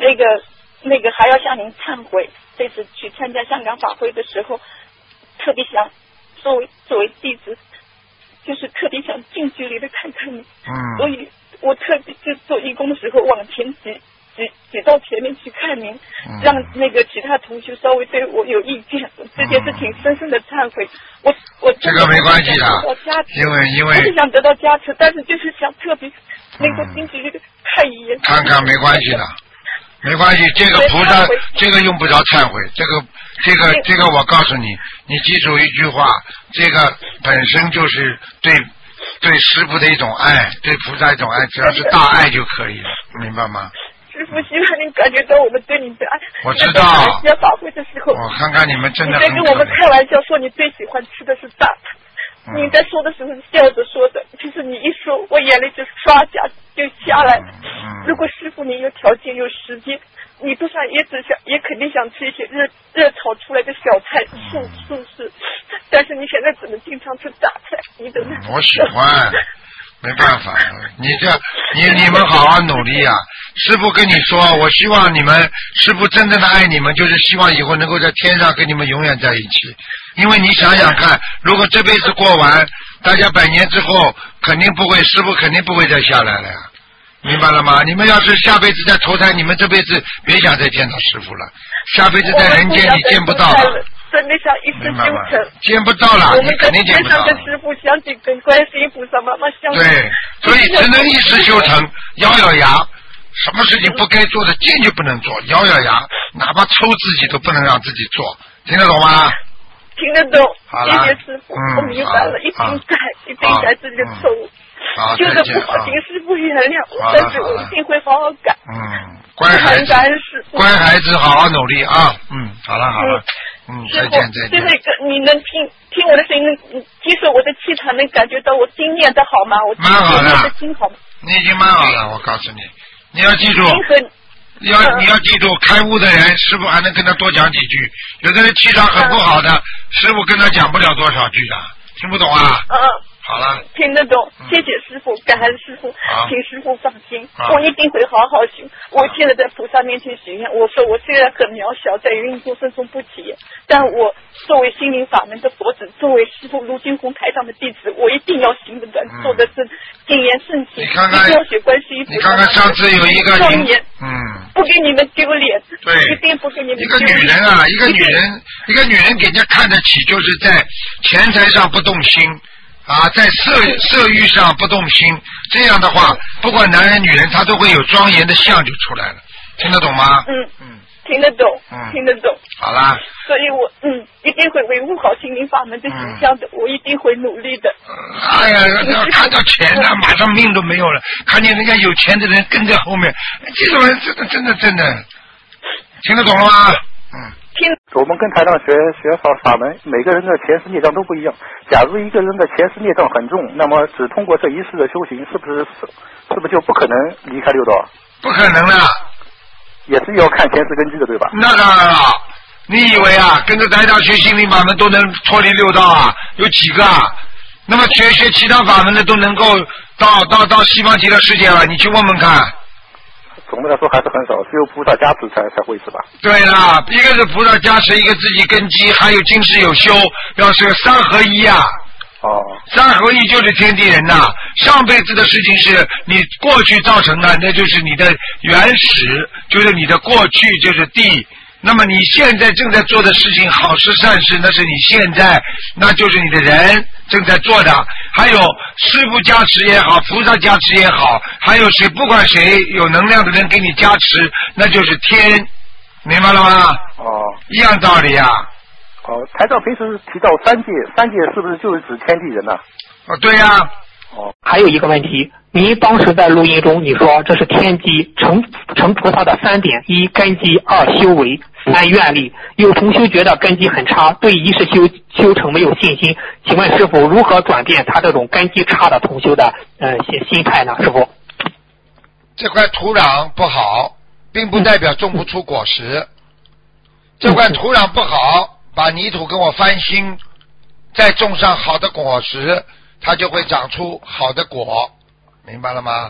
那个还要向您忏悔，这次去参加香港法会的时候，特别想作为弟子，就是特别想近距离的看看你，所以我特别就做义工的时候往前挤到前面去看您，让那个其他同学稍微对我有意见，这件事情深深的忏悔。我这个没关系的，因为我是想得到加持，但是就是想特别那个近距离的看一眼， 看看没关系的。没关系，这个菩萨，这个用不着忏悔，这个我告诉你，你记住一句话，这个本身就是对师父的一种爱，对菩萨一种爱，只要是大爱就可以了，明白吗？ 师父，希望您感觉到我们对您的爱。 我知道。 在法会的时候， 我看看你们真的很可怜。 你在跟我们开玩笑说你最喜欢吃的是大餐，你在说的时候是笑着说的，其实你一说，我眼泪就刷就下来。如果师父您有条件有时间，你不想也肯定想吃一些热炒出来的小菜素食，但是你现在只能经常吃大菜，你等等。 我喜欢。没办法，你们好好努力啊！师父跟你说，我希望你们，师父真正的爱你们，就是希望以后能够在天上跟你们永远在一起。因为你想想看，如果这辈子过完，大家100年之后，师父肯定不会再下来了呀，明白了吗？你们要是下辈子再投胎，你们这辈子别想再见到师父了，下辈子在人间你见不到了。 真的想一生修成， 见不到了，你肯定见不到。 我们跟师父相敬，跟观世音菩萨妈妈相敬。 对，所以只能一时修成，咬咬牙，什么事情不该做的坚决不能做，咬咬牙，哪怕抽自己都不能让自己做，听得懂吗？ 听得懂， 好了， 谢谢师父，我明白了，一定改自己的错误。修的不好，请师父原谅我，但是我一定会好好改。 乖孩子，乖孩子，好好努力啊！好了。再见。 最后一个，你能听我的声音，接受我的气场，能感觉到我经念的好吗？我蛮好的， 经好吗？ 你已经蛮好了，我告诉你，你要记住，你要记住，开悟的人，师父还能跟他多讲几句；有的人气场很不好的，师父跟他讲不了多少句的，听不懂啊？好了， 听得懂，谢谢师父，感恩师父，请师父放心，我一定会好好修。我现在在菩萨面前许愿，我说我虽然很渺小，在芸芸众生中不起眼，但我作为心灵法门的佛子，作为师父卢金红台上的弟子，我一定要行得端，做的是谨言慎行，一定要学观世音菩萨。 你看看上次有一个庄严，不给你们丢脸， 对， 一定不给你们丢脸。 一个女人啊，一个女人给人家看得起，就是在钱财上不动心。在色欲上不动心，这样的话，不管男人女人，他都会有庄严的相就出来了，听得懂吗？ 听得懂，听得懂。 好啦。 所以我一定会维护好心灵法门的形象的，我一定会努力的。 哎呀，看到钱了，马上命都没有了，看见人家有钱的人跟在后面，这种人真的，听得懂了吗？ 我们跟台长学法门，每个人的前世孽障都不一样。假如一个人的前世孽障很重，那么只通过这一世的修行，是不是就不可能离开六道？ 不可能的， 也是要看前世根基的，对吧？ 那当然了，你以为跟着台长学心灵法门都能脱离六道啊？有几个啊？那么学其他法门的都能够到西方极乐世界了，你去问问看。 总的来说还是很少，只有菩萨加持才会是吧？ 对啦，一个是菩萨加持，一个自己根基，还有今世有修，要是三合一啊。三合一就是天地人呐。上辈子的事情是你过去造成的，那就是你的原始，就是你的过去就是地。那么你现在正在做的事情，好事善事，那是你现在，那就是你的人正在做的。还有师父加持也好，菩萨加持也好，还有谁，不管谁有能量的人给你加持，那就是天，明白了吗？一样道理啊。 台长平时提到三界是不是就是指天地人呢？ 对呀。 还有一个问题，您当时在录音中你说这是天机，成菩萨的3点：一根基，2修为，3愿力。有同修觉得根基很差，对一世修成没有信心，请问师父如何转变他这种根基差的同修的心态呢？师父， 这块土壤不好，并不代表种不出果实。这块土壤不好，把泥土跟我翻新，再种上好的果实，它就会长出好的果，明白了吗？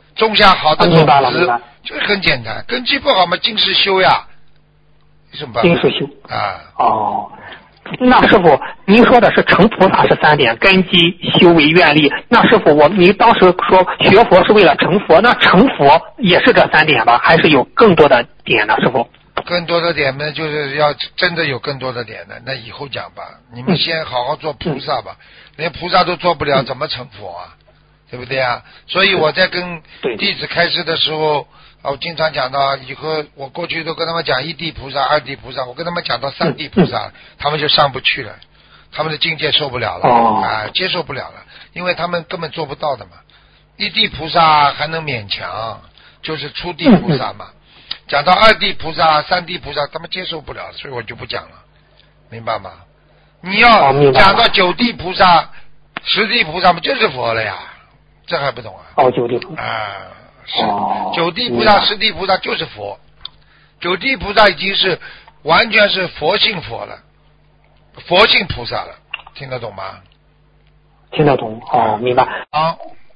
种下好的种明白了子，就很简单。根基不好嘛，尽是修呀，有什么办法？ 尽是修啊。 哦。那师傅，您说的是成菩萨是3点，根基、修为、愿力。那师傅，你当时说学佛是为了成佛，那成佛也是这3点吧？还是有更多的点呢？师傅？ 更多的点呢，就是要真的有更多的点的，那以后讲吧。你们先好好做菩萨吧，连菩萨都做不了，怎么成佛啊？对不对啊？所以我在跟弟子开示的时候，我经常讲到，以后我过去都跟他们讲1地菩萨、2地菩萨，我跟他们讲到3地菩萨，他们就上不去了，他们的境界受不了了，接受不了了，因为他们根本做不到的嘛。1地菩萨还能勉强，就是初地菩萨嘛。讲到2地菩萨、3地菩萨，他们接受不了，所以我就不讲了，明白吗？你要讲到9地菩萨、10地菩萨嘛，就是佛了呀，这还不懂啊 ？9地菩萨 9地菩萨、10地菩萨就是佛，9地菩萨已经是完全是佛性佛了，佛性菩萨了，听得懂吗？ 听得懂，明白。 好。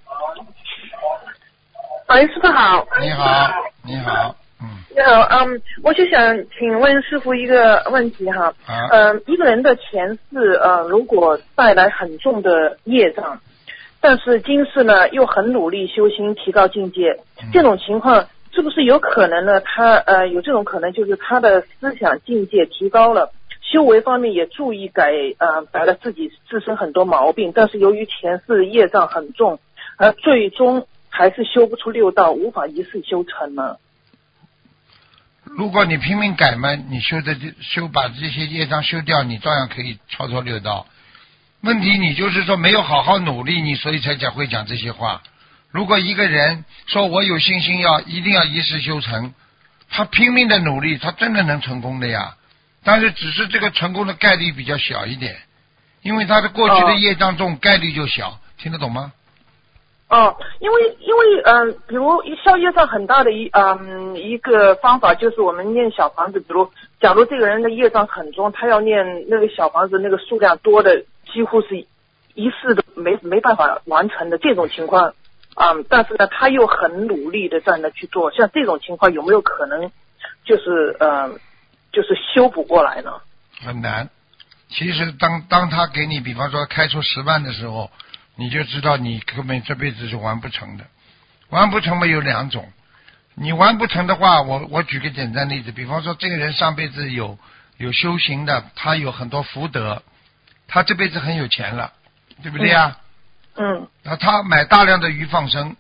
喂，师傅好。 你好，你好。 你好，我就想请问师傅一个问题哈，一个人的前世如果带来很重的业障，但是今世呢又很努力修心提高境界，这种情况是不是有可能呢？他有这种可能，就是他的思想境界提高了，修为方面也注意改了自己自身很多毛病，但是由于前世业障很重，最终还是修不出6道，无法一世修成呢？ 如果你拼命改嘛，你把这些业障修掉，你照样可以超脱6道。问题你就是说没有好好努力，你所以才会讲这些话。如果一个人说我有信心一定要一世修成，他拼命的努力，他真的能成功的呀。但是只是这个成功的概率比较小一点，因为他的过去的业障重，概率就小，听得懂吗？ 因为比如消业障很大的一个方法就是我们念小房子，比如假如这个人的业障很重，他要念那个小房子那个数量多的几乎是一世都没办法完成的这种情况但是呢他又很努力的在那去做，像这种情况有没有可能就是修补过来呢？ 很难。其实当他给你比方说开出10万的时候，你就知道你根本这辈子是完不成的。完不成嘛有2种，你完不成的话，我举个简单例子，比方说这个人上辈子有修行的，他有很多福德，他这辈子很有钱了，对不对啊？那他买大量的鱼放生，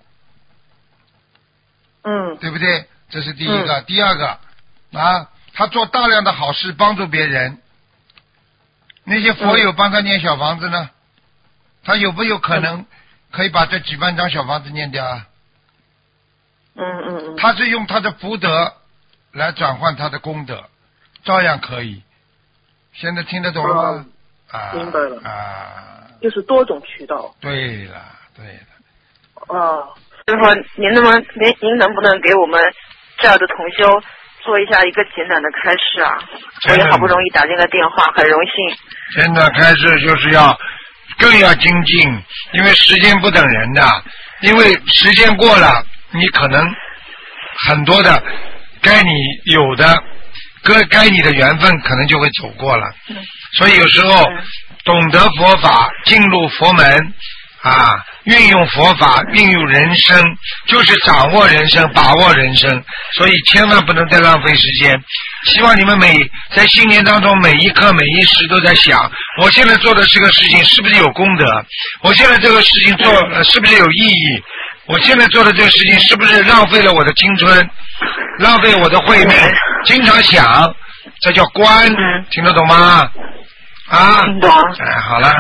对不对？这是第一个。第二个他做大量的好事帮助别人，那些佛友帮他念小房子呢，他有没有可能可以把这几万张小房子念掉啊？他是用他的福德来转换他的功德，照样可以。现在听得懂了吗？ 明白了就是多种渠道。 对了。 师傅，您能不能给我们这样的同修做一下一个简短的开示啊？我也好不容易打进了电话，很荣幸。 简短开示就是更要精进，因为时间不等人的，因为时间过了，你可能很多的该你有的该你的缘分可能就会走过了。所以有时候懂得佛法，进入佛门运用佛法，运用人生，就是掌握人生，把握人生，所以千万不能再浪费时间。希望你们在新年当中每一刻每一时都在想，我现在做的这个事情是不是有功德？我现在这个事情做是不是有意义？我现在做的这个事情是不是浪费了我的青春，浪费我的慧命？经常想，这叫观，听得懂吗？ 听懂。 好了。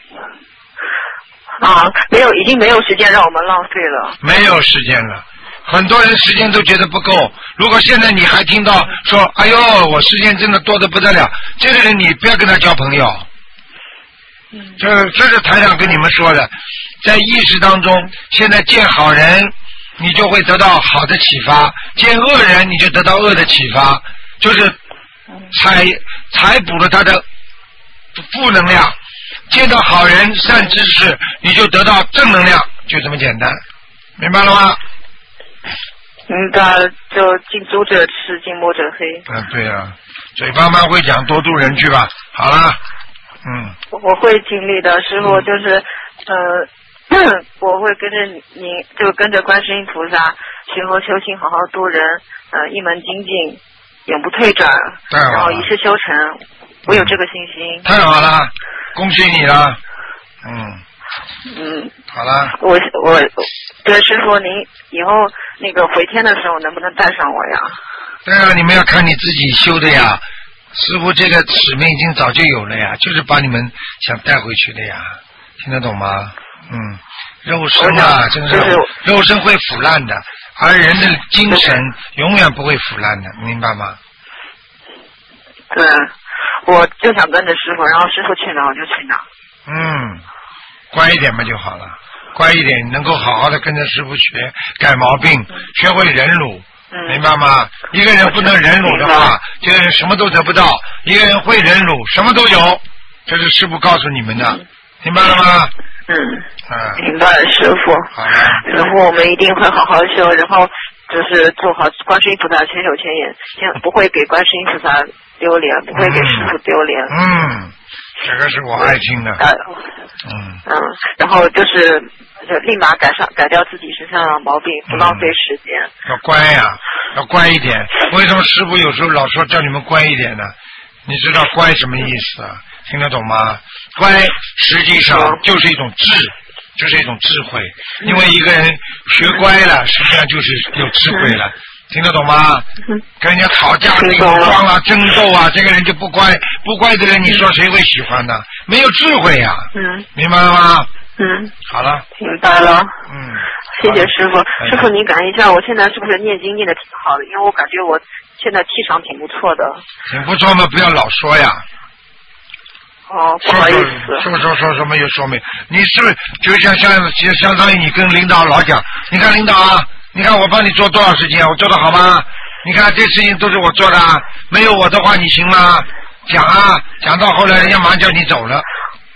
已经没有时间让我们浪费了。没有时间了，很多人时间都觉得不够。如果现在你还听到说，哎呦，我时间真的多得不得了，这个人你不要跟他交朋友。这是台长跟你们说的，在意识当中，现在见好人，你就会得到好的启发；见恶人，你就得到恶的启发，就是采补了他的负能量。见到好人善知识，你就得到正能量，就这么简单，明白了吗？ 明白了，就近朱者赤，近墨者黑。 对啊，嘴巴蛮会讲，多度人去吧。好了， 我会尽力的，师傅就是我会跟着您，就跟着观世音菩萨学佛修行，好好度人，一门精进，永不退转，然后一世修成，我有这个信心。 太好了，恭喜你了。好了。 我对师傅，您以后那个回天的时候能不能带上我呀？ 对啊，你们要看你自己修的呀。师傅这个使命已经早就有了呀，就是把你们想带回去的呀，听得懂吗？肉身啊，真是肉身会腐烂的，而人的精神永远不会腐烂的，明白吗？ 对，我就想跟着师傅，然后师傅去哪我就去哪。 乖一点嘛就好了，乖一点，能够好好的跟着师傅学改毛病，学会忍辱。明白吗？一个人不能忍辱的话，这个人什么都得不到；一个人会忍辱，什么都有。这是师傅告诉你们的，明白了吗？ 明白了，师傅。 好了， 然后我们一定会好好修，然后就是做好观世音菩萨千手千眼，不会给观世音菩萨丢脸，不会给师傅丢脸。 这个是我爱听的。 然后就是立马改掉自己身上的毛病，不浪费时间。 要乖呀，要乖一点。为什么师傅有时候老说叫你们乖一点呢？你知道乖什么意思啊？听得懂吗？乖实际上就是一种就是一种智慧。因为一个人学乖了，实际上就是有智慧了。听得懂吗？跟人家吵架、顶撞啊、争斗啊，这个人就不乖。不乖的人，你说谁会喜欢呢？没有智慧呀。明白了吗？好了。 明白了。谢谢师傅。师傅，您感应一下，我现在是不是念经念的挺好的？因为我感觉我现在气场挺不错的。 挺不错嘛，不要老说呀。 不好意思。 说什么又说没？你是不是就相当于你跟领导老讲，你看领导啊。你看我帮你做多少事情啊？我做得好吗？你看这事情都是我做的，没有我的话你行吗？讲到后来人家马上叫你走了。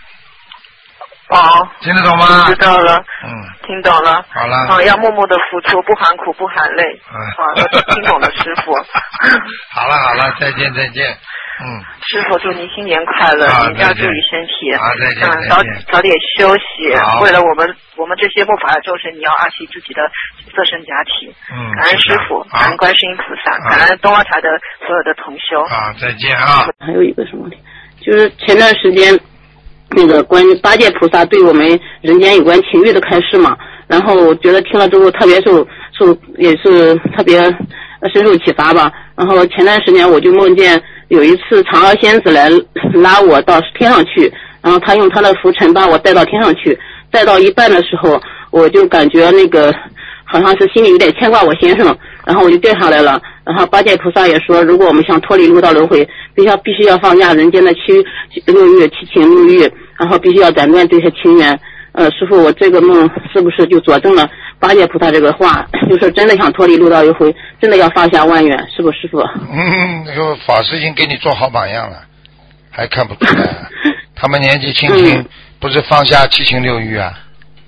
听得懂吗？ 知道了。听懂了。 好了。 要默默的付出，不含苦不含泪。我听懂了，师傅。 好了，再见。 师傅，祝您新年快乐，您要注意身体。 再见。 早点休息。为了我们这些末法的众生，你要爱惜自己的色身假体。感恩师傅，感恩观世音菩萨，感恩东方台的所有的同修。 再见啊。 还有一个什么问题，就是前段时间那个关于八戒菩萨对我们人间有关情欲的开示嘛，然后我觉得听了之后特别也是特别深受启发吧。然后前段时间我就梦见有一次嫦娥仙子来拉我到天上去，然后他用他的拂尘把我带到天上去，带到一半的时候我就感觉那个好像是心里有点牵挂我先生，然后我就掉下来了。然后八戒菩萨也说，如果我们想脱离六道轮回，必须要放下人间的七情六欲，然后必须要斩断这些情缘。师父，我这个梦是不是就佐证了八戒菩萨这个话，就是真的想脱离六道轮回，真的要放下万缘，是不师父？ 那个法师已经给你做好榜样了，还看不出来啊？他们年纪轻轻，不是放下七情六欲啊？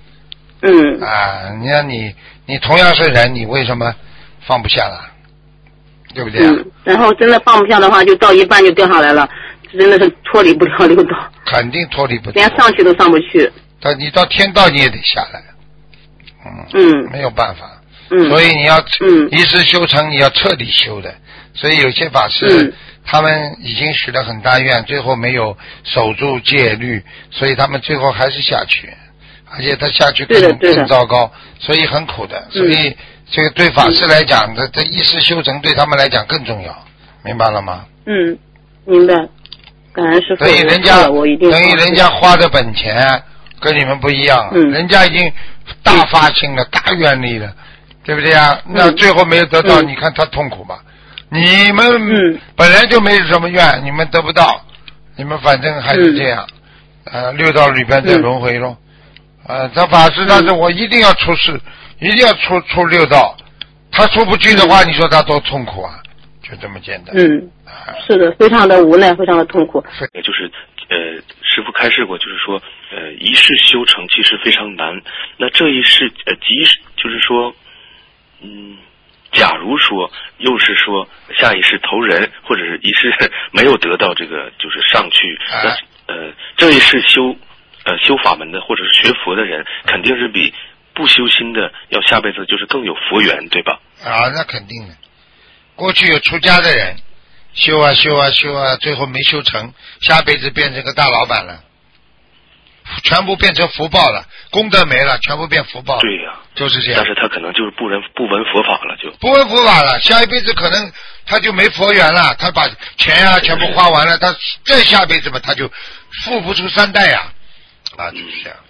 你看你同样是人，你为什么放不下了？对不对然后真的放不下的话，就到一半就掉下来了，真的是脱离不了六道。肯定脱离不了， 连上去都上不去。 你到天道你也得下来。没有办法。所以你要一世修成，你要彻底修的。所以有些法师他们已经许了很大愿，最后没有守住戒律，所以他们最后还是下去，而且他下去更糟糕，所以很苦的。所以这个对法师来讲，这一世修成对他们来讲更重要，明白了吗？ 明白。感恩师父。等于人家花的本钱跟你们不一样，人家已经大发心了，大愿力了，对不对啊？那最后没有得到，你看他痛苦吧？你们本来就没什么愿，你们得不到，你们反正还是这样，六道里边在轮回咯。这法师但是我一定要出世，一定要出六道，他出不去的话，你说他多痛苦啊？就这么简单。 是的，非常的无奈，非常的痛苦。 就是师父开示过，就是说一世修成其实非常难。那这一世就是说， 假如说又是说下一世投人，或者是一世没有得到这个就是上去，那这一世修法门的或者是学佛的人，肯定是比不修心的要下辈子就是更有佛缘，对吧？ 啊，那肯定的。过去有出家的人修啊修啊修啊，最后没修成，下辈子变成个大老板了，全部变成福报了，功德没了，全部变福报。 对呀， 就是这样。 但是他可能就是不闻佛法了，就不闻佛法了，下一辈子可能他就没佛缘了，他把钱啊全部花完了，他再下辈子嘛他就富不出三代呀，就是这样。